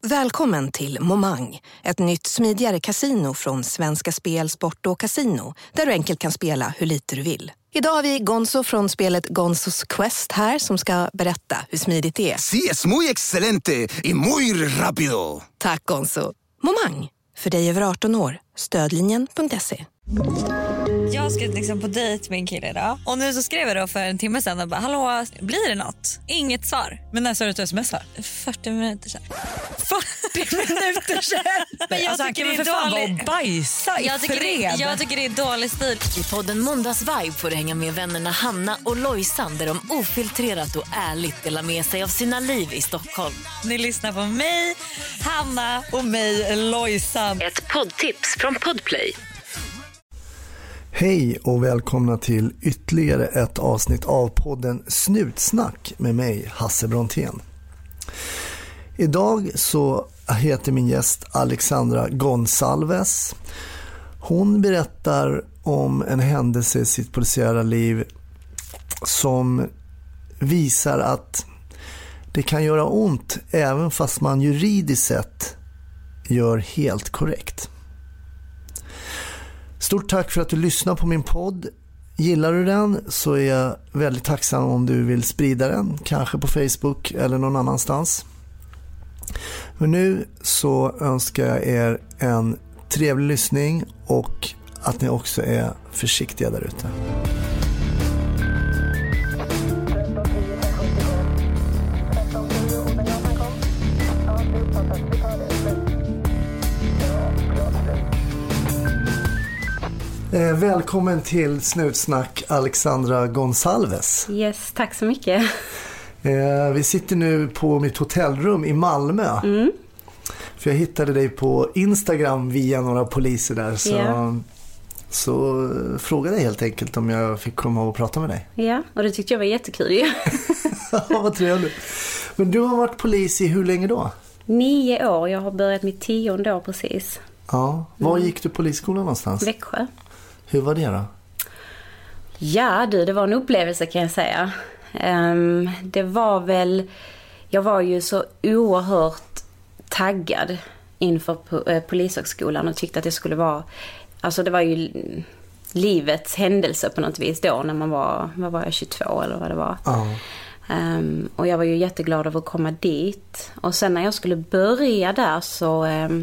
Välkommen till Momang, ett nytt smidigare kasino från Svenska Spel, Sport och Casino, där du enkelt kan spela hur lite du vill. Idag har vi Gonzo från spelet Gonzos Quest här som ska berätta hur smidigt det är. Sí, es muy excelente y muy rápido. Tack Gonzo. Momang, för dig över 18 år. Stödlinjen.se. Jag ska liksom på dejt med en kille idag. Och nu så skrev jag då för en timme sedan och bara, hallå, blir det något? Inget svar. Men när sa du att du smsar? 40 minuter sedan. 40 minuter sedan? Men jag tycker det är dålig. Bajsa i fred. Jag tycker det är dålig stil. I podden Måndagsvibe får du hänga med vännerna Hanna och Lojsan, där de ofiltrerat och ärligt delar med sig av sina liv i Stockholm. Ni lyssnar på mig, Hanna och mig, Lojsan. Ett poddtips från Podplay. Hej och välkomna till ytterligare ett avsnitt av podden Snutsnack med mig, Hasse Brontén. Idag så heter min gäst Alexandra Gonsalves. Hon berättar om en händelse i sitt polisiära liv som visar att det kan göra ont även fast man juridiskt sett gör helt korrekt. Stort tack för att du lyssnar på min podd. Gillar du den så är jag väldigt tacksam om du vill sprida den, kanske på Facebook eller någon annanstans. Men nu så önskar jag er en trevlig lyssning och att ni också är försiktiga där ute. Välkommen till Snutsnack, Alexandra Gonsalves. Yes, tack så mycket. Vi sitter nu på mitt hotellrum i Malmö. För jag hittade dig på Instagram via några poliser där. Så frågade jag helt enkelt om jag fick komma och prata med dig. Ja, och det tyckte jag var jättekul. Ja, vad trevligt. Men du har varit polis i hur länge då? 9 år, jag har börjat mitt 10:e år precis. Ja, var gick du polisskolan någonstans? Växjö. Hur var det då? Ja det var en upplevelse kan jag säga. Det var väl, jag var ju så oerhört taggad inför polishögskolan och tyckte att det skulle vara, alltså det var ju livets händelse på något vis då när man var, vad var jag, 22 eller vad det var. Och jag var ju jätteglad över att komma dit. Och sen när jag skulle börja där så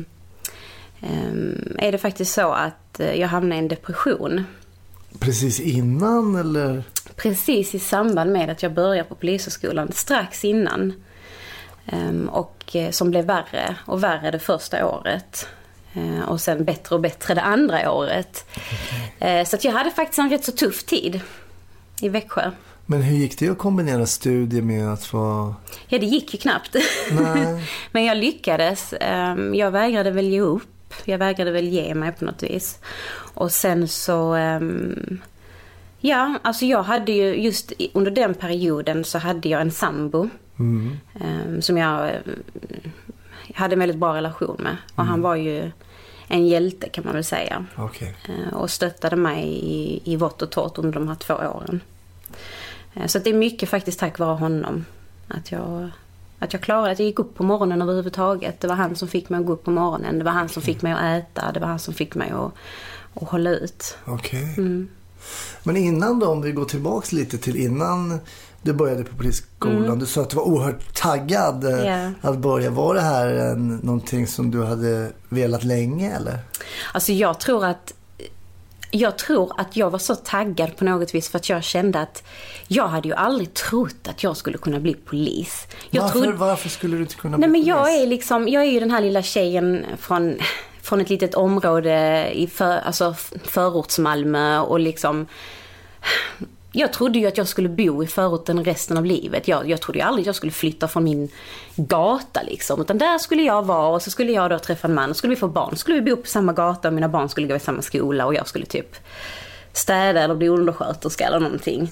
är det faktiskt så att jag hamnade i en depression. Precis innan eller? Precis i samband med att jag började på polishögskolan, strax innan. Och som blev värre och värre det första året. Och sen bättre och bättre det andra året. Så att jag hade faktiskt en rätt så tuff tid i Växjö. Men hur gick det att kombinera studier med att få... Ja, det gick ju knappt. Nej. Men jag lyckades. Jag vägrade väl ge upp. Jag vägrade väl ge mig på något vis. Och sen så... ja, alltså jag hade ju just under den perioden så hade jag en sambo. Som jag hade en väldigt bra relation med. Och han var ju en hjälte kan man väl säga. Okay. Och stöttade mig i vått och torrt under de här 2 åren. Så att det är mycket faktiskt tack vare honom att jag klarade att jag gick upp på morgonen överhuvudtaget. Det var han som fick mig att gå upp på morgonen. Det var han som fick mig att äta. Det var han som fick mig att hålla ut. Okej. Men innan då, om vi går tillbaka lite till innan du började på polisskolan. Du sa att du var oerhört taggad att börja. Var det här någonting som du hade velat länge eller? Alltså jag tror att jag var så taggad på något vis för att jag kände att jag hade ju aldrig trott att jag skulle kunna bli polis. Varför skulle du inte kunna bli polis? Men jag är ju den här lilla tjejen från ett litet område i förorts Malmö och liksom jag trodde ju att jag skulle bo i förorten resten av livet. Jag trodde ju aldrig att jag skulle flytta från min gata liksom. Utan där skulle jag vara och så skulle jag då träffa en man och skulle vi få barn. Skulle vi bo på samma gata och mina barn skulle gå i samma skola och jag skulle typ städa eller bli undersköterska eller någonting.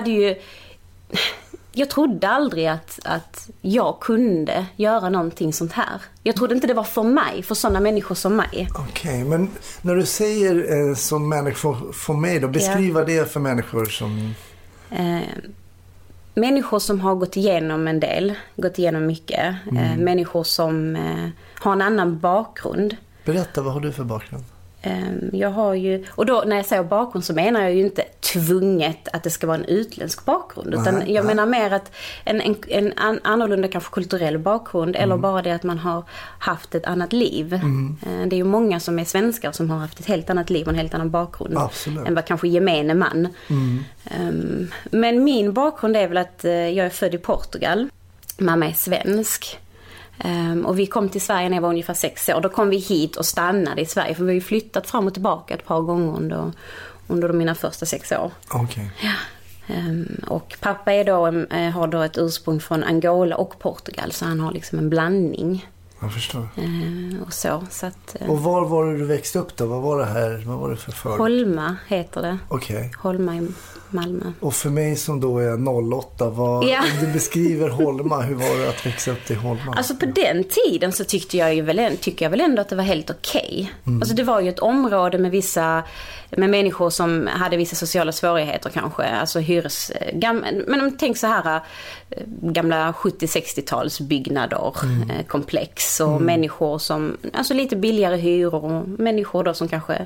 Jag trodde aldrig att jag kunde göra någonting sånt här. Jag trodde inte det var för mig, för sådana människor som mig. Okej, men när du säger som människor för mig då, beskriva det för människor som... människor som har gått igenom en del, gått igenom mycket. Människor som har en annan bakgrund. Berätta, vad har du för bakgrund? Jag har ju, och då när jag säger bakgrund så menar jag ju inte tvunget att det ska vara en utländsk bakgrund, utan jag menar mer att en annorlunda kanske kulturell bakgrund eller bara det att man har haft ett annat liv. Det är ju många som är svenskar som har haft ett helt annat liv och en helt annan bakgrund. Absolut. Än vad kanske gemene man. Men min bakgrund är väl att jag är född i Portugal. Mamma är svensk. Och vi kom till Sverige när jag var ungefär 6 år. Då kom vi hit och stannade i Sverige. För vi har ju flyttat fram och tillbaka ett par gånger under mina första 6 år. Okej. Ja. Och pappa har då ett ursprung från Angola och Portugal. Så han har liksom en blandning. Jag förstår. Och så att, och var var det du växte upp då? Vad var det för förort? Holma heter det. Okej. Holma i Malmö. Och för mig som då är 08, om du beskriver Holma, hur var det att växa upp i Holma? Alltså på den tiden så tycker jag väl ändå att det var helt okej. Alltså det var ju ett område med människor som hade vissa sociala svårigheter kanske. Alltså men tänk så här gamla 70-60-tals byggnader, komplex och människor som, alltså lite billigare hyror och människor då som kanske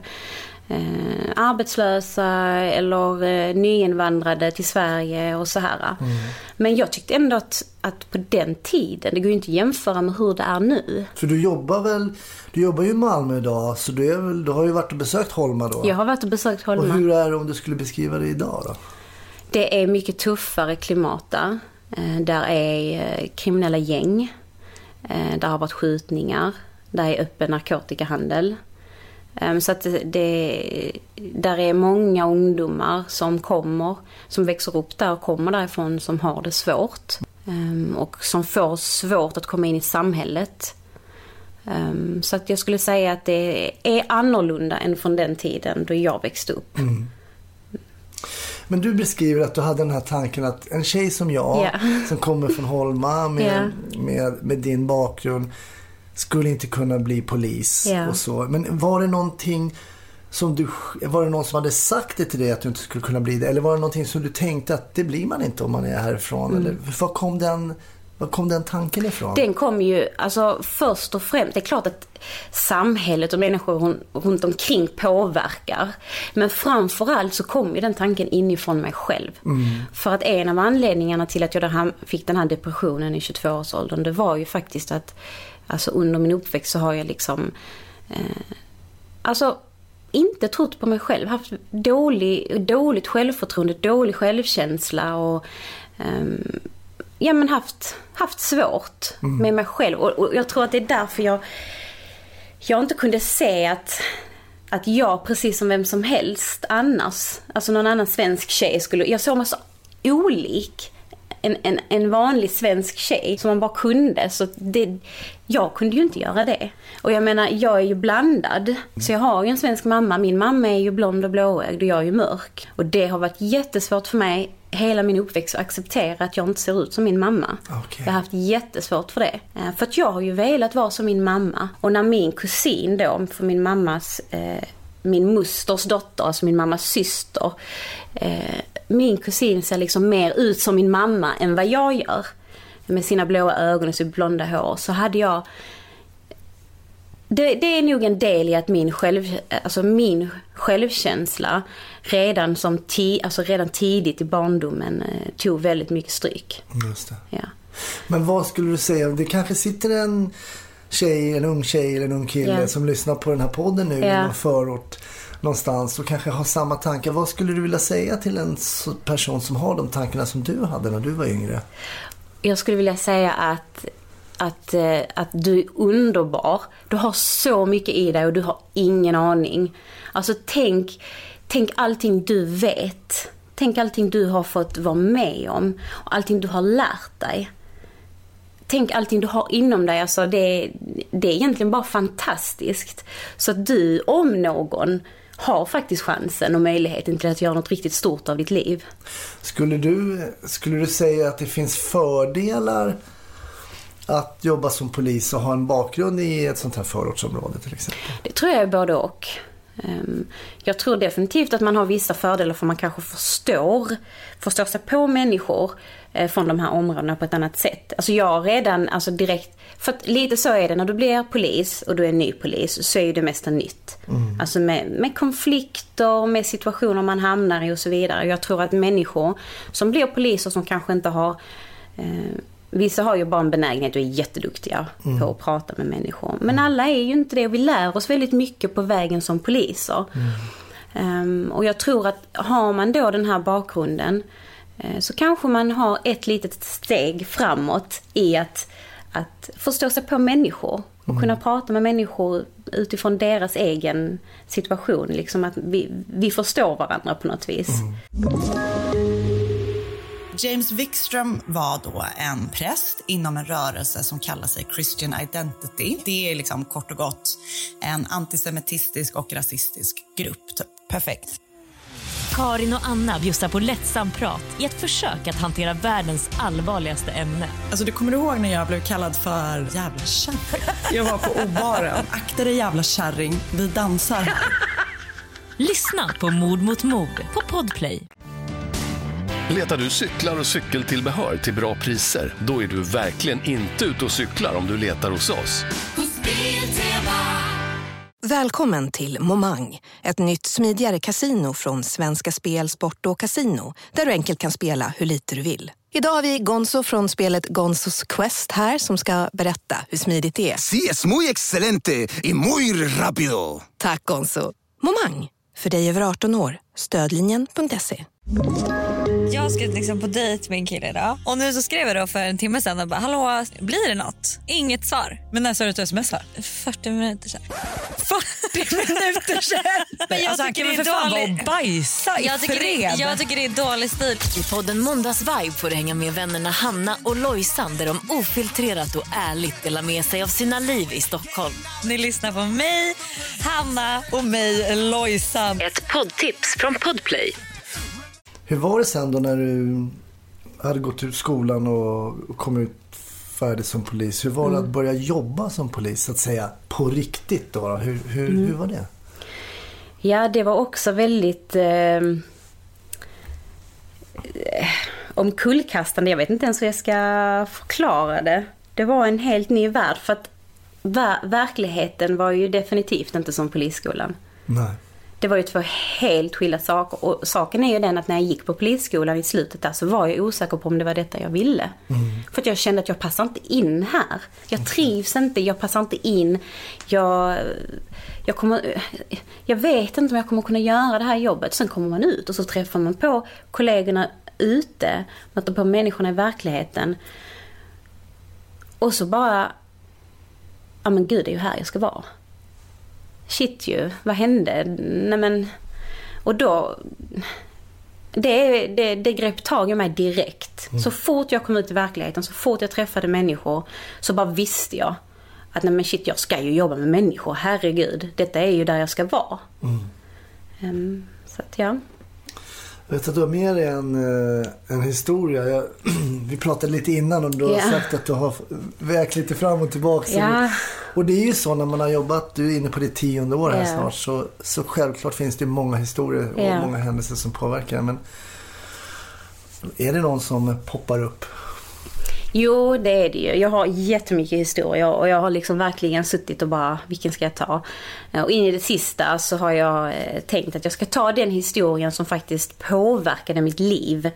arbetslösa eller nyinvandrade till Sverige och så här. Men jag tyckte ändå att på den tiden, det går ju inte att jämföra med hur det är nu. För du jobbar ju i Malmö idag, så du har ju varit och besökt Holma då. Jag har varit och besökt Holma. Och hur är det om du skulle beskriva det idag då? Det är mycket tuffare klimat där. Där är kriminella gäng. Där har varit skjutningar. Där är öppen narkotikahandel. Så att där är många ungdomar som växer upp där och kommer därifrån som har det svårt. Och som får svårt att komma in i samhället. Så att jag skulle säga att det är annorlunda än från den tiden då jag växte upp. Men du beskriver att du hade den här tanken att en tjej som jag, som kommer från Holma med din bakgrund, skulle inte kunna bli polis och så. Men var det någonting var det någon som hade sagt det till dig att du inte skulle kunna bli det? Eller var det någonting som du tänkte att det blir man inte om man är härifrån? Eller var kom den tanken ifrån? Den kom ju, alltså först och främst, det är klart att samhället och människor runt omkring påverkar. Men framförallt så kom ju den tanken inifrån mig själv. För att en av anledningarna till att jag fick den här depressionen i 22-årsåldern, det var ju faktiskt att alltså under min uppväxt så har jag liksom inte trott på mig själv, haft dåligt självförtroende, dålig självkänsla och haft svårt med mig själv. Och jag tror att det är därför jag inte kunde se att jag, precis som vem som helst annars, alltså någon annan svensk tjej jag såg mig så olik en vanlig svensk tjej som man bara kunde, så jag kunde ju inte göra det. Och jag menar, jag är ju blandad, så jag har ju en svensk mamma, min mamma är ju blond och blåögd och jag är ju mörk, och det har varit jättesvårt för mig hela min uppväxt att acceptera att jag inte ser ut som min mamma. Jag har haft jättesvårt för det, för att jag har ju velat vara som min mamma. Och när min kusin då, för min musters dotter, alltså min mammas syster, min kusin ser liksom mer ut som min mamma än vad jag gör, med sina blåa ögon och sitt blonda hår, så hade jag det är nog en del i att min självkänsla redan tidigt i barndomen tog väldigt mycket stryk. Just det. Ja. Men vad skulle du säga, det kanske sitter en ung tjej eller en ung kille som lyssnar på den här podden nu i någon förort någonstans och kanske har samma tankar. Vad skulle du vilja säga till en person som har de tankarna som du hade när du var yngre? Jag skulle vilja säga att du är underbar. Du har så mycket i dig och du har ingen aning. Alltså tänk allting du vet. Tänk allting du har fått vara med om och allting du har lärt dig. Tänk allting du har inom dig. Alltså det är egentligen bara fantastiskt. Så att du, om någon, har faktiskt chansen och möjligheten till att göra något riktigt stort av ditt liv. Skulle du säga att det finns fördelar att jobba som polis och ha en bakgrund i ett sånt här förortsområde till exempel? Det tror jag är både och. Jag tror definitivt att man har vissa fördelar för man kanske förstår sig på människor från de här områdena på ett annat sätt. Alltså jag redan direkt, för att lite så är det när du blir polis och du är ny polis, så är ju det mesta nytt. Alltså med konflikter, med situationer man hamnar i och så vidare. Jag tror att människor som blir poliser som kanske inte har vissa har ju bara en benägenhet och är jätteduktiga på att prata med människor. Men alla är ju inte det. Vi lär oss väldigt mycket på vägen som poliser. Och jag tror att har man då den här bakgrunden så kanske man har ett litet steg framåt i att förstå sig på människor. Och kunna prata med människor utifrån deras egen situation. Liksom att vi förstår varandra på något vis. James Wikström var då en präst inom en rörelse som kallar sig Christian Identity. Det är liksom kort och gott en antisemitistisk och rasistisk grupp. Typ. Perfekt. Karin och Anna bjussar på lättsam prat i ett försök att hantera världens allvarligaste ämne. Alltså du kommer ihåg när jag blev kallad för jävla kärring? Jag var på obaren. Akta dig jävla kärring, vi dansar här. Lyssna på Mord mot mord på Podplay. Letar du cyklar och cykeltillbehör till bra priser? Då är du verkligen inte ute och cyklar om du letar hos oss. Välkommen till Momang, ett nytt smidigare kasino från Svenska Spel, Sport och Casino, där du enkelt kan spela hur lite du vill. Idag har vi Gonzo från spelet Gonzos Quest här som ska berätta hur smidigt det är. Sí, es muy excelente y muy rápido. Tack Gonzo. Momang, för dig över 18 år. Stödlinjen.se. Jag ska liksom på dejt med en kille idag. Och nu så skrev jag då för en timme sedan och bara, hallå, blir det något? Inget svar. Men när sa du att du smsar? 40 minuter sedan. 40 minuter sedan? Men jag tycker det är dålig. Bajsa i fred. Jag tycker det är dålig stil. I podden Måndagsvibe får du hänga med vännerna Hanna och Lojsan där de ofiltrerat och ärligt delar med sig av sina liv i Stockholm. Ni lyssnar på mig, Hanna och mig, Lojsan. Ett poddtips från Podplay. Hur var det sen då när du hade gått ut skolan och kom ut färdig som polis? Hur var det att börja jobba som polis, så att säga, på riktigt då? Hur var det? Ja, det var också väldigt omkullkastande. Jag vet inte ens hur jag ska förklara det. Det var en helt ny värld, för att verkligheten var ju definitivt inte som polisskolan. Nej. Det var ju två helt skilda saker. Och saken är ju den att när jag gick på polisskolan i slutet där, så var jag osäker på om det var detta jag ville. För att jag kände att jag passar inte in här. Jag trivs inte, jag passar inte in. Jag vet inte om jag kommer kunna göra det här jobbet. Sen kommer man ut och så träffar man på kollegorna ute. Möter på människorna i verkligheten. Och så bara, ja men gud, det är ju här jag ska vara. Shit ju, vad hände? Nej men, och då det grep tag i mig direkt. Så fort jag kom ut i verkligheten, så fort jag träffade människor, så bara visste jag att nej men shit, jag ska ju jobba med människor, herregud, detta är ju där jag ska vara. Så att ja. Jag vet att du har med dig en historia. Vi pratade lite innan och du har sagt att du har vägt lite fram och tillbaka. Ja. Och det är ju så när man har jobbat, du är inne på ditt 10:e år här snart, så självklart finns det många historier och många händelser som påverkar. Men är det någon som poppar upp? Jo, det är det ju. Jag har jättemycket historia och jag har liksom verkligen suttit och bara, vilken ska jag ta? Och in i det sista så har jag tänkt att jag ska ta den historien som faktiskt påverkade mitt liv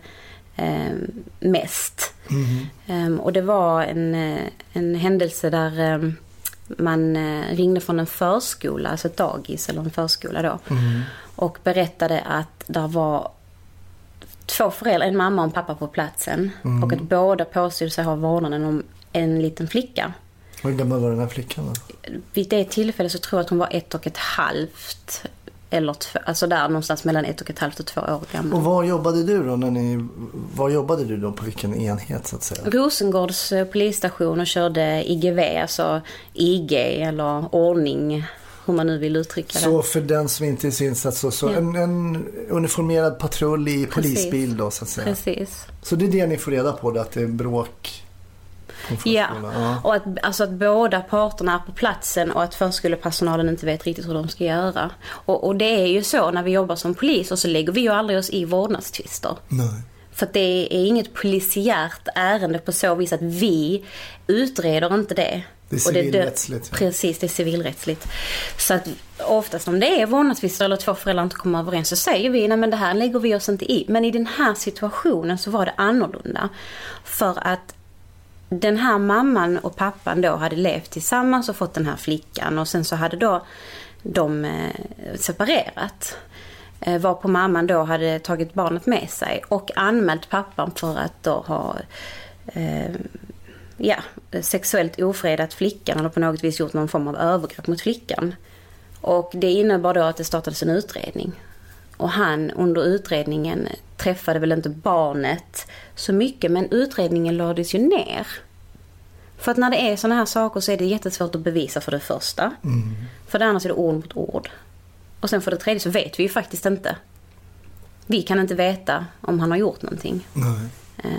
mest. Och det var en händelse där man ringde från en förskola, alltså ett dagis eller en förskola då. Och berättade att det var 2 föräldrar, en mamma och en pappa på platsen. Och att båda påstod sig ha vårdnaden om en liten flicka. Och hur gammal var den här flickan då? Vid det tillfället så tror jag att hon var 1,5 eller 2, alltså där någonstans mellan 1,5 och 2 år gammal. Och var jobbade du då var jobbade du då, på vilken enhet så att säga? Rosengårds polisstation och körde IGV, alltså IG eller ordning, hur man nu vill uttrycka det. Så för den som inte är insatt så en uniformerad patrull i polisbil då så att säga. Precis. Så det är det ni får reda på då, att det är bråk Ja, och att båda parterna är på platsen och att förskolepersonalen inte vet riktigt hur de ska göra. Och det är ju så när vi jobbar som polis, och så lägger vi ju aldrig oss i vårdnadstvister. Nej. För att det är inget polisiärt ärende på så vis att vi utreder inte det. Det är civilrättsligt. Precis, det är civilrättsligt. Så att oftast om det är vårdnadstvister eller två föräldrar inte kommer överens, så säger vi, nej men det här lägger vi oss inte i. Men i den här situationen så var det annorlunda. För att den här mamman och pappan då hade levt tillsammans och fått den här flickan. Och sen så hade då de separerat. Varpå mamman då hade tagit barnet med sig och anmält pappan för att då ha sexuellt ofredat flickan eller på något vis gjort någon form av övergrepp mot flickan. Och det innebar då att det startades en utredning. Och han under utredningen träffade väl inte barnet så mycket, men utredningen lades ju ner. För att när det är såna här saker så är det jättesvårt att bevisa för det första. För det andra så är det ord mot ord. Och sen för det tredje så vet vi ju faktiskt inte. Vi kan inte veta om han har gjort någonting. Nej.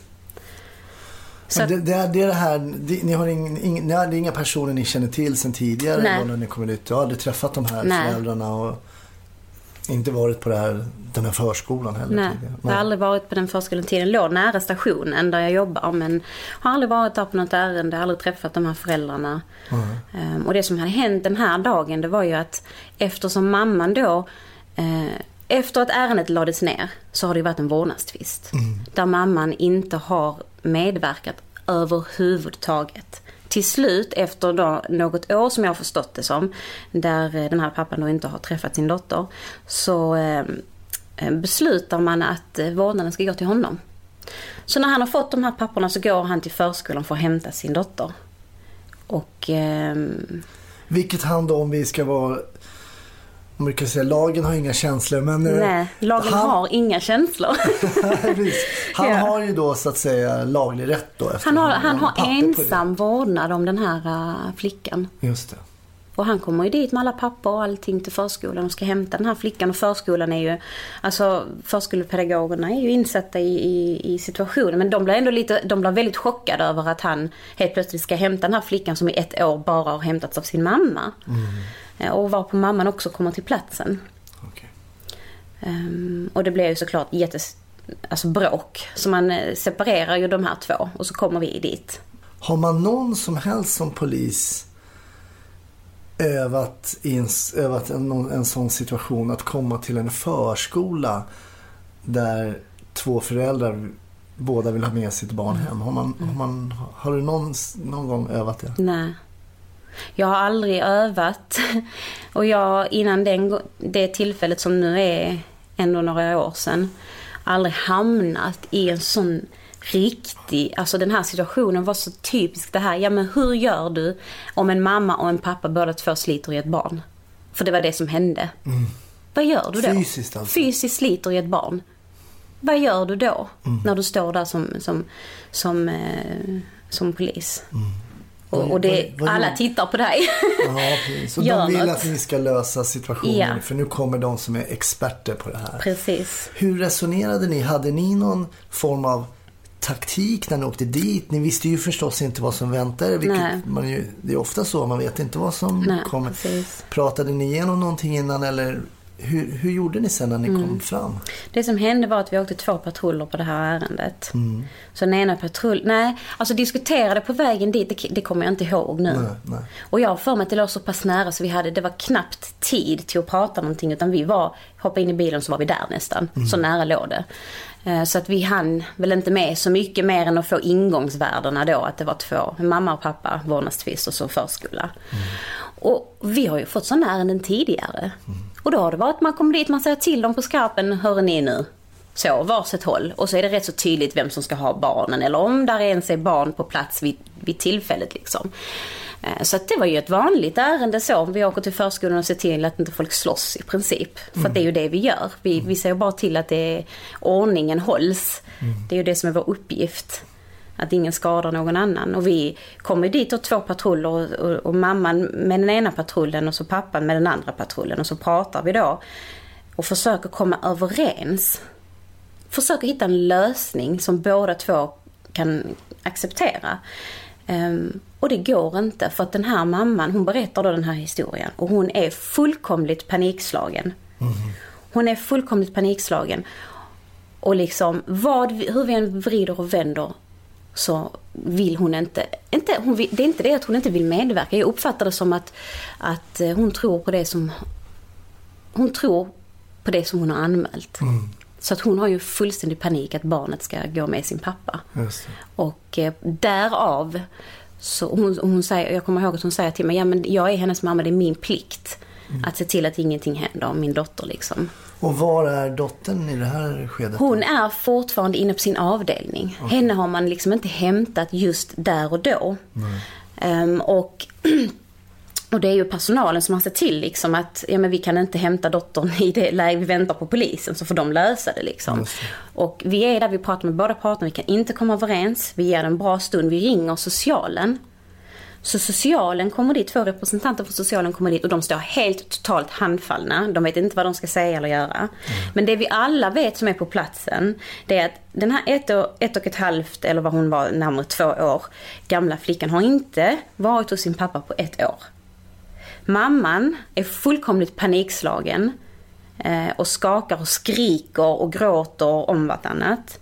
Så det är det här, ni har inga personer ni känner till sedan tidigare. Nej. När ni kommer ut. Jag har aldrig träffat de här föräldrarna och inte varit på den här förskolan heller. Nej, tidigare. jag har aldrig varit på den förskolan tiden. Låg nära stationen där jag jobbar, men har aldrig varit där på något ärende, aldrig träffat de här föräldrarna. Och det som hade hänt den här dagen, det var ju att eftersom mamman då efter att ärendet lades ner så har det varit en vårdnadstvist. Där mamman inte har medverkat överhuvudtaget. Till slut, efter då något år som jag har förstått det som, där den här pappan då inte har träffat sin dotter, så beslutar man att vårdnaden ska gå till honom. Så när han har fått de här papporna så går han till förskolan för att hämta sin dotter. Och vilket han då, om vi ska vara, om vi kan säga, lagen har inga känslor, men nej, lagen har inga känslor. Han har ju då så att säga laglig rätt då. Han har ensam vårdnad om den här flickan. Just det. Och han kommer ju dit med alla papper och allting till förskolan och ska hämta den här flickan. Och förskolan är ju, alltså förskolepedagogerna är ju insatta i situationen. Men de blir väldigt chockade över att han helt plötsligt ska hämta den här flickan som i 1 år bara har hämtats av sin mamma. Och varpå mamman också kommer till platsen. Okay. Och det blir ju såklart bråk. Så man separerar ju de här två och så kommer vi dit. Har man någon som helst som polis övat en sån situation att komma till en förskola där 2 föräldrar båda vill ha med sitt barn hem? Har du någon gång övat det? Nej. Jag har aldrig övat. Och jag innan det tillfället som nu är ändå några år sedan aldrig hamnat i en sån riktig, alltså den här situationen var så typisk det här. Ja, men hur gör du om en mamma och en pappa båda 2 sliter i ett barn? För det var det som hände. Vad gör du då? Fysiskt alltså. Fysiskt sliter i ett barn. Vad gör du då när du står där som polis? Och alla tittar på dig. Ja, precis. Så de vill att ni ska lösa situationen, för nu kommer de som är experter på det här. Precis. Hur resonerade ni? Hade ni någon form av taktik när ni åkte dit? Ni visste ju förstås inte vad som väntade. Det är ofta så, man vet inte vad som kommer. Precis. Pratade ni igenom någonting innan, eller hur gjorde ni sen när ni kom fram? Det som hände var att vi åkte 2 patruller på det här ärendet. Så den ena diskuterade på vägen dit, det kommer jag inte ihåg nu. Nej. Och jag för mig att det låg så pass nära så det var knappt tid till att prata någonting, utan vi hoppade in i bilen så var vi där nästan. Så nära låg det. Så att vi hann väl inte med så mycket mer än att få ingångsvärdena då, att det var 2, mamma och pappa, vårdnadstvist och så förskola. Och vi har ju fått sådana ärenden tidigare. Och då har det varit att man kommer dit, man säger till dem på skarpen, hör ni nu? Så, varsitt håll. Och så är det rätt så tydligt vem som ska ha barnen, eller om där ens är barn på plats vid tillfället liksom. Så att det var ju ett vanligt ärende så. Vi åker till förskolan och ser till att inte folk slåss i princip. För att det är ju det vi gör. Vi ser bara till att ordningen hålls. Det är ju det som är vår uppgift. Att ingen skadar någon annan. Och vi kommer dit och 2 patruller och mamman med den ena patrullen och så pappan med den andra patrullen. Och så pratar vi då och försöker komma överens. Försöker hitta en lösning som båda 2 kan acceptera. Och det går inte, för att den här mamman, hon berättar då den här historien och hon är fullkomligt panikslagen. Hon är fullkomligt panikslagen och liksom hur vi än vrider och vänder så vill hon inte det är inte det att hon inte vill medverka. Jag uppfattar det som att hon tror på det som hon har anmält. Så att hon har ju fullständig panik att barnet ska gå med sin pappa. Just det. Och därav så hon säger, jag kommer ihåg att hon säger till mig, ja men jag är hennes mamma, det är min plikt att se till att ingenting händer om min dotter liksom. Och var är dottern i det här skedet? Hon är fortfarande inne på sin avdelning. Okay. Henne har man liksom inte hämtat just där och då. Och det är ju personalen som har sett till liksom att men vi kan inte hämta dottern i det läge vi väntar på polisen, så får de lösa det liksom. Och vi är där, vi pratar med båda parterna, vi kan inte komma överens, vi ger en bra stund, vi ringer socialen. Så socialen kommer dit, 2 representanter från socialen kommer dit och de står helt totalt handfallna. De vet inte vad de ska säga eller göra. Men det vi alla vet som är på platsen, det är att den här 1,5 eller vad hon var, närmare 2 år gamla flickan har inte varit hos sin pappa på 1 år. Mamman är fullkomligt panikslagen och skakar och skriker och gråter om vartannat.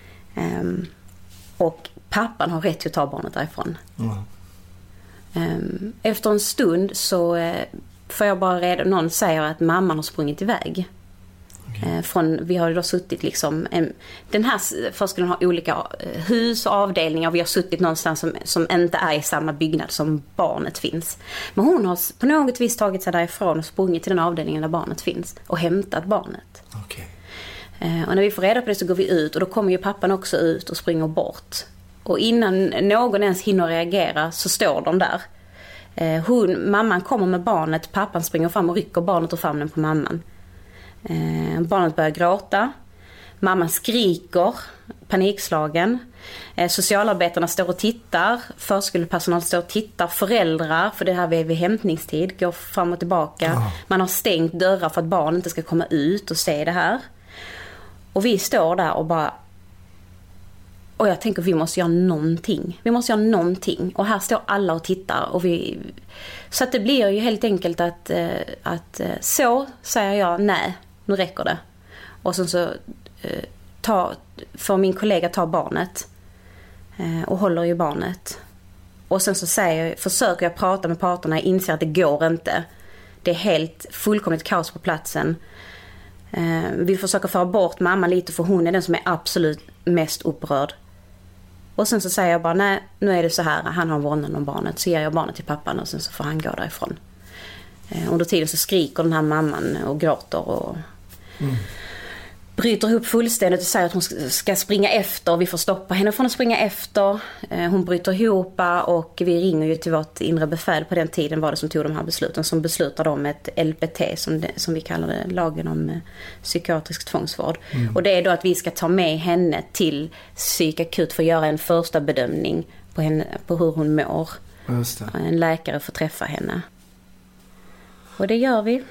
Och pappan har rätt till att ta barnet därifrån. Efter en stund så får jag bara någon säger att mamman har sprungit iväg. Vi har ju då suttit liksom, den här förskolan har olika hus och avdelningar. Vi har suttit någonstans som inte är i samma byggnad som barnet finns. Men hon har på något vis tagit sig därifrån och sprungit till den avdelningen där barnet finns och hämtat barnet. Okay. Och när vi får reda på det så går vi ut och då kommer ju pappan också ut och springer bort. Och innan någon ens hinner reagera så står de där. Mamman kommer med barnet, pappan springer fram och rycker barnet ur famnen på mamman. Barnet börjar gråta. Mamman skriker, panikslagen. Socialarbetarna står och tittar. Förskolepersonal står och tittar. Föräldrar, för det här är vid hämtningstid, går fram och tillbaka. Man har stängt dörrar för att barn inte ska komma ut och se det här. Och vi står där och bara... Och jag tänker vi måste göra någonting. Vi måste göra någonting. Och här står alla och tittar. Så att det blir ju helt enkelt att så säger jag, nej, nu räcker det. Och sen så får min kollega ta barnet. Och håller i barnet. Och sen så försöker jag prata med parterna. Jag inser att det går inte. Det är helt fullkomligt kaos på platsen. Vi försöker föra bort mamma lite, för hon är den som är absolut mest upprörd. Och sen så säger jag bara, nej, nu är det så här, han har vårdnaden om barnet, så ger jag barnet till pappan och sen så får han gå därifrån. Under tiden så skriker den här mamman och gråter och bryter ihop fullständigt och säger att hon ska springa efter. Vi får stoppa henne från att springa efter. Hon bryter ihop och vi ringer ju till vårt inre befäl. På den tiden var det som tog de här besluten, som beslutade om ett LPT som vi kallar det, lagen om psykiatrisk tvångsvård. Och det är då att vi ska ta med henne till psykakut för att göra en första bedömning på hur hon mår. Just det. En läkare får träffa henne. Och det gör vi.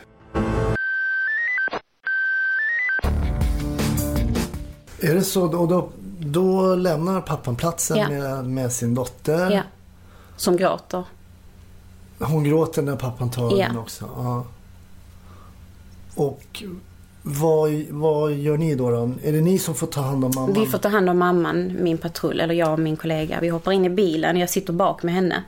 Är det så? Och då lämnar pappan platsen med sin dotter? Ja, som gråter. Hon gråter när pappan tar henne också? Ja. Och vad gör ni då? Är det ni som får ta hand om mamman? Vi får ta hand om mamman, min patrull, eller jag och min kollega. Vi hoppar in i bilen, jag sitter bak med henne.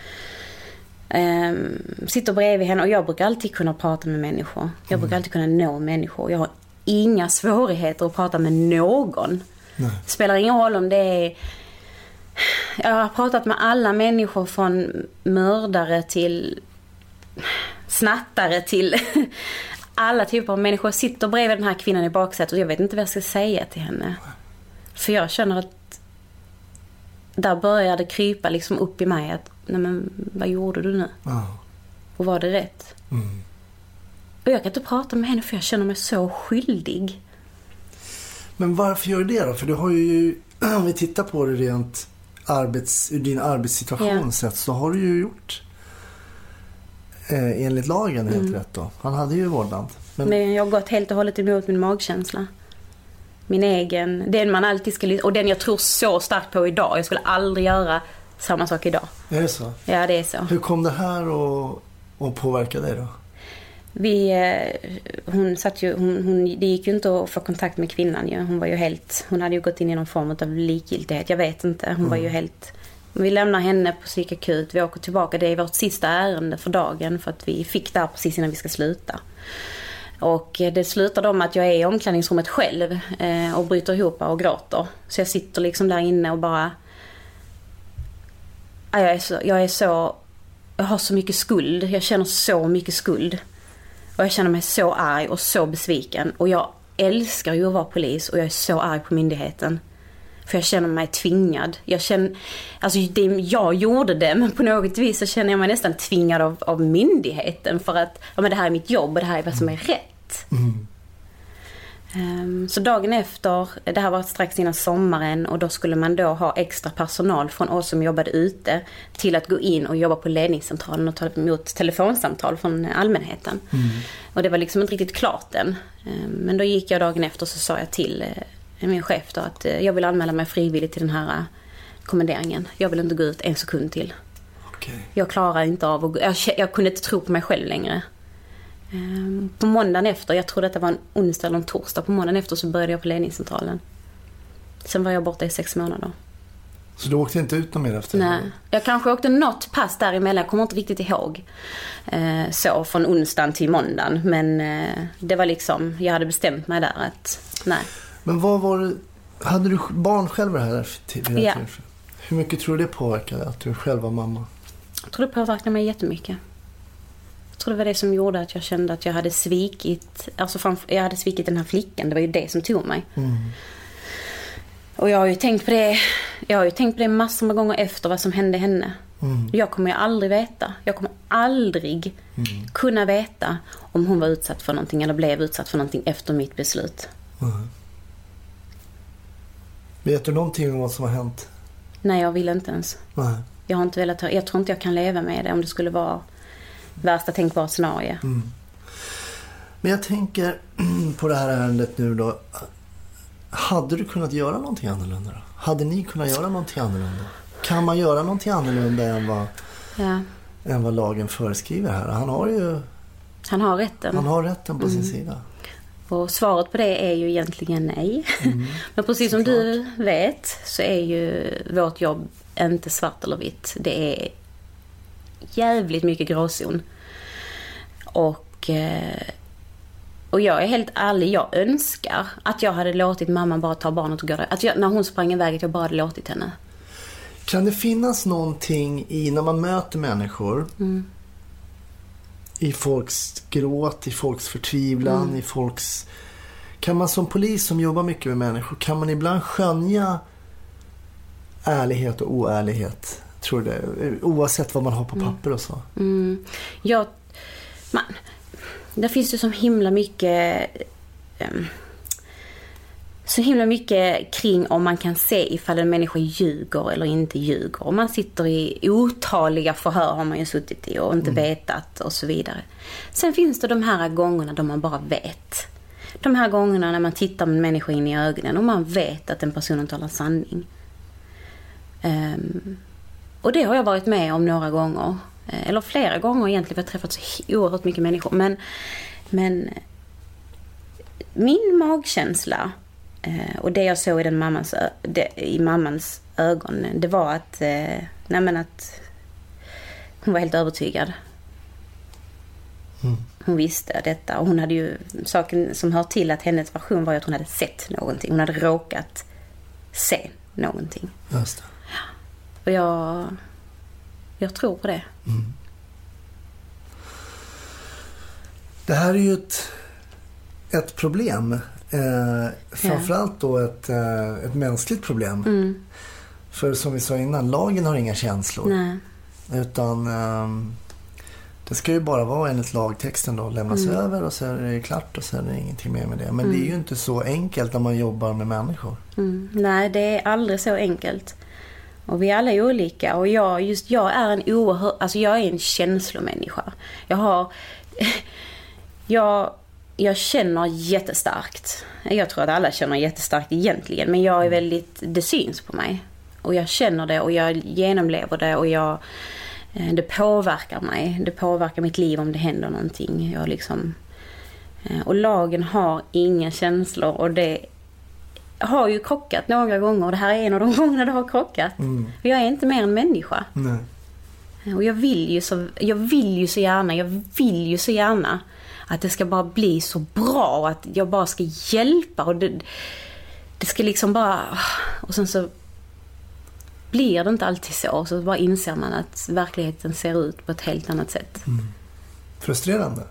Sitter bredvid henne och jag brukar alltid kunna prata med människor. Jag brukar alltid kunna nå människor. Jag har inga svårigheter att prata med någon. Nej. Spelar ingen roll om det är... Jag har pratat med alla människor, från mördare till snattare till alla typer av människor. Jag sitter bredvid den här kvinnan i baksätet och jag vet inte vad jag ska säga till henne. För jag känner att där börjar det krypa liksom upp i mig att, nej men vad gjorde du nu? Och var det rätt? Och jag kan inte prata med henne för jag känner mig så skyldig. Men varför gör du det då? För du har ju, om vi tittar på det rent ur din arbetssituation sett, så har du ju gjort enligt lagen helt rätt då. Han hade ju vårdnad. Men jag har gått helt och hållet emot min magkänsla. min egen, den man alltid ska, och den jag tror så starkt på idag. Jag skulle aldrig göra samma sak idag. Är det så? Ja, det är så. Hur kom det här att påverka dig då? Det gick ju inte att få kontakt med kvinnan ju. Hon hade ju gått in i någon form av likgiltighet. Jag vet inte. Hon var ju helt... Vi lämnar henne på psykakut. Vi åker tillbaka. Det är vårt sista ärende för dagen. För att vi fick där precis innan vi ska sluta. Och det slutar om att jag är i omklädningsrummet själv. Och bryter ihop och gråter. Så jag sitter liksom där inne och bara... Jag har så mycket skuld. Jag känner så mycket skuld. Och jag känner mig så arg och så besviken. Och jag älskar ju att vara polis. Och jag är så arg på myndigheten. För jag känner mig tvingad. Jag gjorde det. Men på något vis så känner jag mig nästan tvingad av myndigheten. För att det här är mitt jobb och det här är vad som är rätt. Så dagen efter, det här var strax innan sommaren. Och då skulle man då ha extra personal från oss som jobbade ute. Till att gå in och jobba på ledningscentralen och ta emot telefonsamtal från allmänheten. Och det var liksom inte riktigt klart än. Men då gick jag dagen efter och så sa jag till min chef då att jag vill anmäla mig frivilligt till den här kommenderingen. Jag vill inte gå ut en sekund till. Okay. Jag klarar inte av jag kunde inte tro på mig själv längre. På måndagen efter, jag tror detta var en onsdag eller en torsdag, på måndagen efter så började jag på ledningscentralen. Sen var jag borta i 6 månader. Så du åkte inte ut någon mer efter? Nej, jag kanske åkte något pass däremellan, jag kommer inte riktigt ihåg. Så från onsdagen till måndagen. Men det var liksom, jag hade bestämt mig där att nej. Men vad var det, hade du barn själv här tidigare? Ja. Hur mycket tror du det påverkade att du själv var mamma? Jag tror det påverkade mig jättemycket. Jag tror det var det som gjorde att jag kände att jag hade svikit, jag hade svikit den här flickan. Det var ju det som tog mig. Och jag har ju tänkt på det massor med gånger efter vad som hände henne. Jag kommer ju aldrig veta. Jag kommer aldrig kunna veta om hon var utsatt för någonting eller blev utsatt för någonting efter mitt beslut. Vet du någonting om vad som har hänt? Nej, jag vill inte ens. Nej. Jag har inte velat jag tror inte jag kan leva med det om det skulle vara värsta tänkbara scenario. Men jag tänker på det här ärendet nu då. Hade du kunnat göra någonting annorlunda då? Hade ni kunnat göra någonting annorlunda? Kan man göra någonting annorlunda än vad lagen föreskriver här? Han har rätten. Han har rätten på sin sida. Och svaret på det är ju egentligen nej. Men precis som du vet så är ju vårt jobb inte svart eller vitt. Det är jävligt mycket gråzon. Och jag är helt ärlig, jag önskar att jag hade låtit mamma bara ta barnet och gå där. Att när hon sprang iväg att jag bara hade låtit henne. Kan det finnas någonting i när man möter människor i folks gråt, i folks förtvivlan, i folks... Kan man som polis som jobbar mycket med människor, kan man ibland skönja ärlighet och oärlighet? Tror du det? Oavsett vad man har på papper och så. Det finns ju så himla mycket kring om man kan se ifall en människa ljuger eller inte ljuger. Om man sitter i otaliga förhör har man ju suttit i och inte vetat och så vidare. Sen finns det de här gångerna då man bara vet. De här gångerna när man tittar med en människa in i ögonen och man vet att den personen talar sanning. Och det har jag varit med om några gånger. Eller flera gånger egentligen, för jag har träffat så oerhört mycket människor. Men min magkänsla och det jag såg i mammans ögon, det var att hon var helt övertygad. Hon visste detta. Och hon hade ju, saken som hör till att hennes version var att hon hade sett någonting. Hon hade råkat se någonting. Just det. Och jag tror på det. Det här är ju ett problem. Framförallt då ett mänskligt problem. För som vi sa innan, lagen har inga känslor. Nej. Utan det ska ju bara vara enligt lagtexten då, lämnas över och så är det klart och så är det ingenting mer med det. Men det är ju inte så enkelt när man jobbar med människor. Nej, det är aldrig så enkelt. Och vi alla är olika. Och jag är en känslomänniska. jag känner jättestarkt. Jag tror att alla känner jättestarkt egentligen. Men jag är väldigt, det syns på mig. Och jag känner det och jag genomlever det och det påverkar mig. Det påverkar mitt liv om det händer någonting. Och lagen har inga känslor och det har ju krockat några gånger. Och det här är en av de gångerna det har krockat. Jag är inte mer en människa. Nej. Och jag vill ju så gärna att det ska bara bli så bra och att jag bara ska hjälpa och det ska liksom bara, och sen så blir det inte alltid så bara inser man att verkligheten ser ut på ett helt annat sätt. Frustrerande?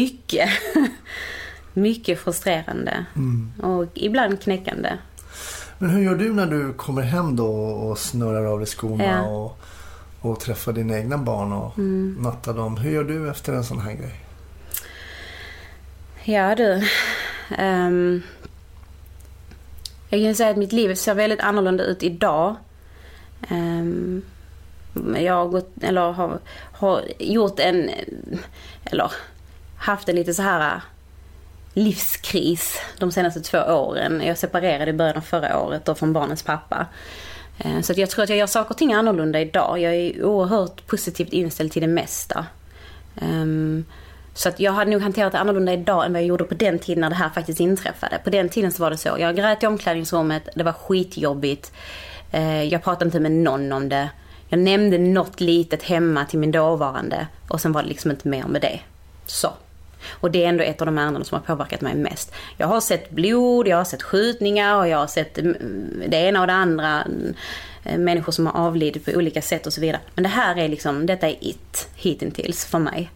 Mycket frustrerande och ibland knäckande. Men hur gör du när du kommer hem då och snurrar av dig skorna och träffar dina egna barn och nattar dem? Hur gör du efter en sån här grej? Ja du, jag kan säga att mitt liv ser väldigt annorlunda ut idag. Jag har gjort haft en lite så här livskris de senaste 2 åren. Jag separerade i början av förra året då från barnens pappa. Så att jag tror att jag gör saker och ting annorlunda idag. Jag är oerhört positivt inställd till det mesta. Så att jag hade nog hanterat det annorlunda idag än vad jag gjorde på den tiden när det här faktiskt inträffade. På den tiden så var det så. Jag grät i omklädningsrummet. Det var skitjobbigt. Jag pratade inte med någon om det. Jag nämnde något litet hemma till min dåvarande. Och sen var det liksom inte mer med det. Så. Och det är ändå ett av de ärendena som har påverkat mig mest. Jag har sett blod, jag har sett skjutningar och jag har sett det ena och det andra. Människor som har avlidit på olika sätt och så vidare. Men det här är liksom, detta är hittills för mig.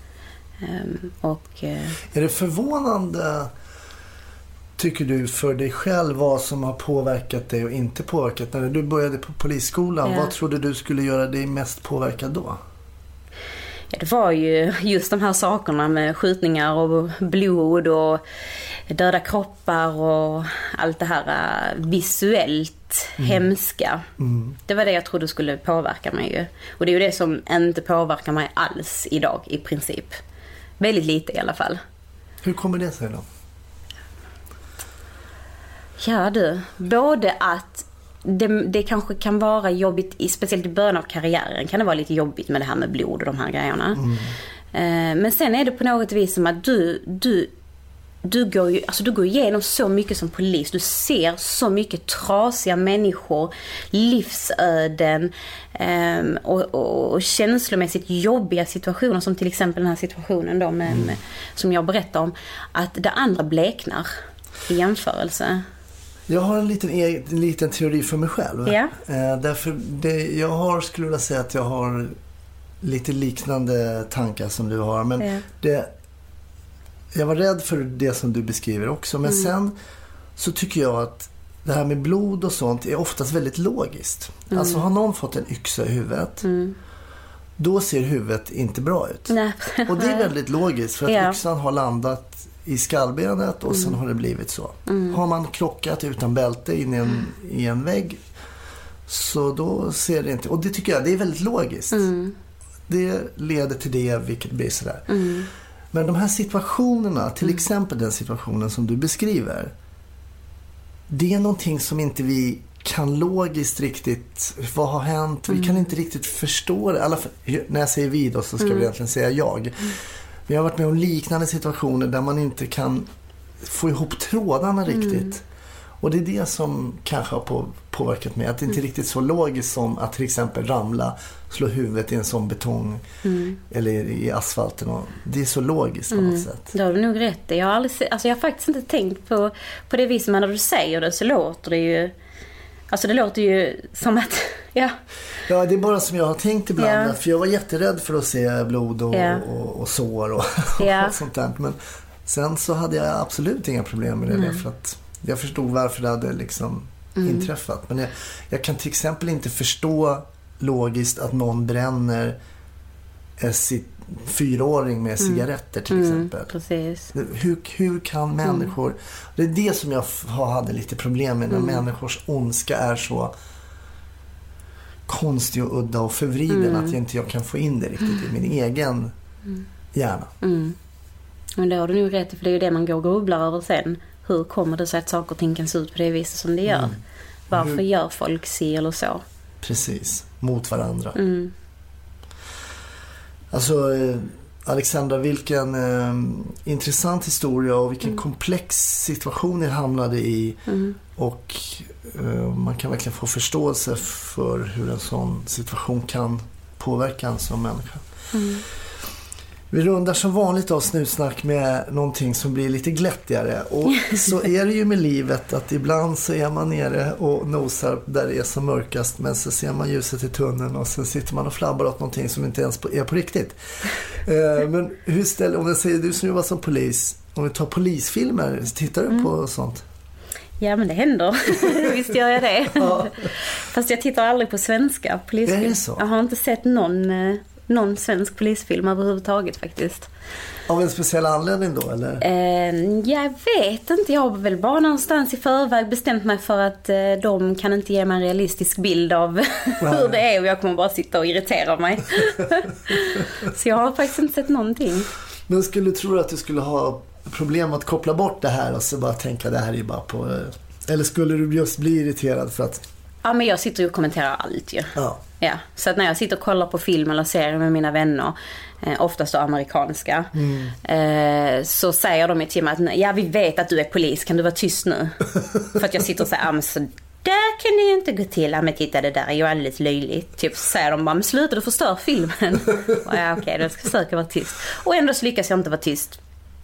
Är det förvånande, tycker du, för dig själv vad som har påverkat dig och inte påverkat? När du började på polisskolan, vad trodde du skulle göra dig mest påverkad då? Ja, det var ju just de här sakerna med skjutningar och blod och döda kroppar och allt det här visuellt hemska. Det var det jag trodde skulle påverka mig ju. Och det är ju det som inte påverkar mig alls idag i princip. Väldigt lite i alla fall. Hur kommer det sig då? Ja du, både att det kanske kan vara jobbigt, speciellt i början av karriären kan det vara lite jobbigt med det här med blod och de här grejerna. Men sen är det på något vis som att du går igenom så mycket som polis. Du ser så mycket trasiga människor, livsöden och känslomässigt jobbiga situationer, som till exempel den här situationen då som jag berättar om, att det andra bleknar i jämförelse. Jag har en liten teori för mig själv. Ja. Därför skulle vilja säga att jag har lite liknande tankar som du har. Men jag var rädd för det som du beskriver också. Men sen så tycker jag att det här med blod och sånt är oftast väldigt logiskt. Alltså har någon fått en yxa i huvudet, då ser huvudet inte bra ut. Nej. Och det är väldigt logiskt, för att yxan har landat i skallbenet och sen har det blivit så. Har man krockat utan bälte in i en vägg, så då ser det inte. Och det tycker jag, det är väldigt logiskt. Det leder till det, vilket blir sådär. Men de här situationerna, till exempel den situationen som du beskriver, det är någonting som inte vi kan logiskt riktigt, vad har hänt? Vi kan inte riktigt förstå det. När jag säger vi då, så ska vi egentligen säga jag. Vi har varit med om liknande situationer där man inte kan få ihop trådarna riktigt. Och det är det som kanske har påverkat mig. Att det inte är riktigt så logiskt som att till exempel slå huvudet i en sån betong eller i asfalten. Och det är så logiskt på något sätt. Det har du nog rätt. Jag har faktiskt inte tänkt på det viset, men när du säger det så låter det ju... Alltså det låter ju som att... Ja, det är bara som jag har tänkt ibland. För jag var jätterädd för att se blod och sår och sånt där. Men sen så hade jag absolut inga problem med det. För att jag förstod varför det hade liksom inträffat. Men jag kan till exempel inte förstå logiskt att någon bränner sitt 4-åring med cigaretter till exempel. Precis. Hur kan människor... Det är det som jag hade lite problem med, när människors ondska är så konstig och udda och förvriden att jag kan få in det riktigt i min egen hjärna. Men det har du nog rätt i, för det är ju det man går och grubblar över sen. Hur kommer det sig att saker och ting kan se ut på det viset som det gör? Varför gör folk si eller så? Precis, mot varandra. Alltså, Alexandra, vilken intressant historia och vilken komplex situation ni hamnade i. Och man kan verkligen få förståelse för hur en sån situation kan påverka en som människa. Vi rundar som vanligt av Snutsnack med någonting som blir lite glättigare. Och så är det ju med livet att ibland så är man nere och nosar där det är som mörkast, men så ser man ljuset i tunneln och sen sitter man och flabbar åt någonting som inte ens är på riktigt. Men hur om jag säger du som jobbar som polis, om vi tar polisfilmer, tittar du på sånt? Ja, men det händer. Visst gör jag det. Fast jag tittar aldrig på svenska polisfilm. Är det så? Jag har inte sett någon svensk polisfilm överhuvudtaget faktiskt. Av en speciell anledning då, eller? Jag vet inte. Jag har väl bara någonstans i förväg bestämt mig för att de kan inte ge mig en realistisk bild av hur det är, och jag kommer bara sitta och irritera mig. Så jag har faktiskt inte sett någonting. Men skulle du tro att du skulle ha problem att koppla bort det här och så bara tänka det här är bara på... Eller skulle du just bli irriterad för att... Ja, men jag sitter ju och kommenterar allt ju. Ja, så att när jag sitter och kollar på film eller serier med mina vänner, oftast då amerikanska, så säger de till mig att ja, vi vet att du är polis, kan du vara tyst nu? För att jag sitter och säger, men så där kan det ju inte gå till. Men titta, det där är ju alldeles löjligt. Typ så säger de bara, men sluta, du förstör filmen. Ja, okej, då ska jag försöka vara tyst. Och ändå så lyckas jag inte vara tyst.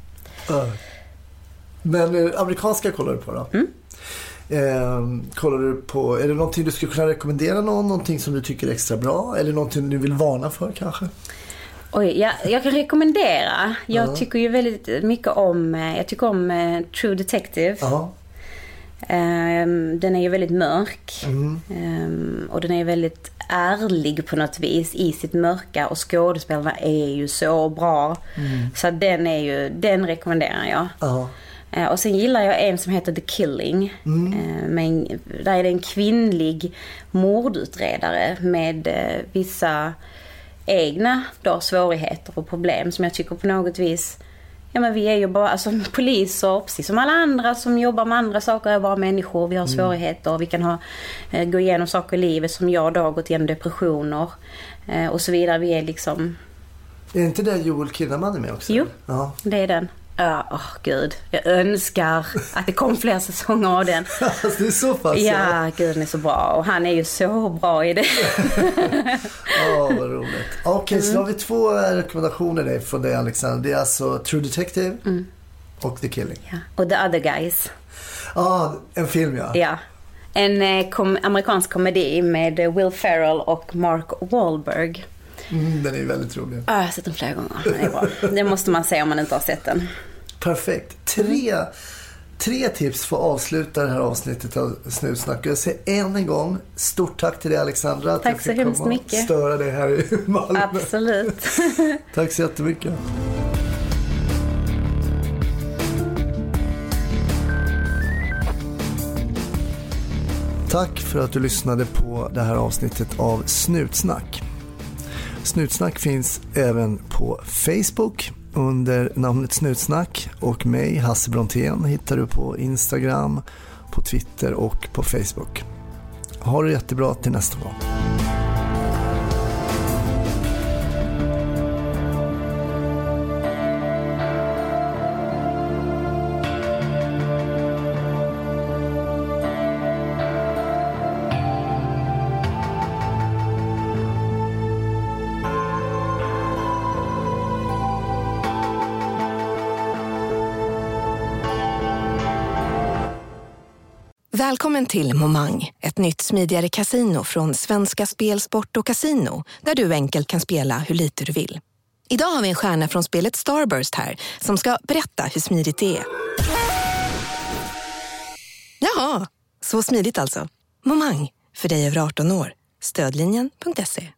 Men amerikanska kollar du på då? Kollar du på, är det någonting du skulle kunna rekommendera någonting som du tycker är extra bra, eller någonting du vill varna för kanske? Oj, jag kan rekommendera. Jag tycker ju väldigt mycket om, jag tycker om True Detective. Den är ju väldigt mörk. Och den är väldigt ärlig på något vis i sitt mörka, och skådespelarna är ju så bra. Så den rekommenderar jag. Och sen gillar jag en som heter The Killing. Men där är det en kvinnlig mordutredare med vissa egna då svårigheter och problem som jag tycker på något vis, ja, men vi är ju bara poliser, precis som alla andra som jobbar med andra saker, är bara människor. Vi har svårigheter och vi kan gå igenom saker i livet, som jag då har gått igenom depressioner och så vidare. Vi är liksom... Är inte det Joel Kinnaman är med också? Jo, det är den. Gud, jag önskar att det kom fler säsonger av den. Det är så pass. Ja, gud, den är så bra. Och han är ju så bra i det. Vad roligt. Okej, så har vi 2 rekommendationer från dig, Alexander. Det är alltså True Detective och The Killing. Ja. Och The Other Guys. En film, Ja. En amerikansk komedi med Will Ferrell och Mark Wahlberg. Den är ju väldigt rolig. Jag har sett den flera gånger. Den är bra. Det måste man se om man inte har sett den. Perfekt. 3 tips för att avsluta det här avsnittet av Snutsnack. Jag säger än en gång, stort tack till dig, Alexandra. Tack så hemskt mycket. Störa dig här i Malmö. Absolut. Tack så jättemycket. Tack för att du lyssnade på det här avsnittet av Snutsnack. Snutsnack finns även på Facebook under namnet Snutsnack, och mig, Hasse Brontén, hittar du på Instagram, på Twitter och på Facebook. Ha det jättebra till nästa gång. Välkommen till Momang, ett nytt smidigare kasino från Svenska Spel, Sport och Casino, där du enkelt kan spela hur lite du vill. Idag har vi en stjärna från spelet Starburst här som ska berätta hur smidigt det är. Jaha, så smidigt alltså. Momang, för dig över 18 år. Stödlinjen.se.